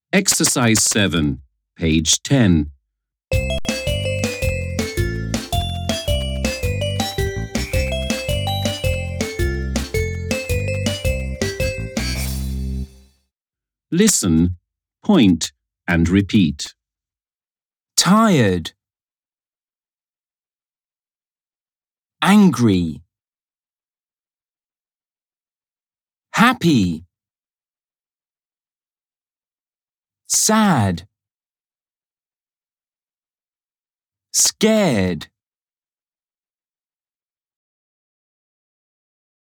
Exercise 7, page 10. Listen, point and repeat. Tired, angry, happy, sad, scared.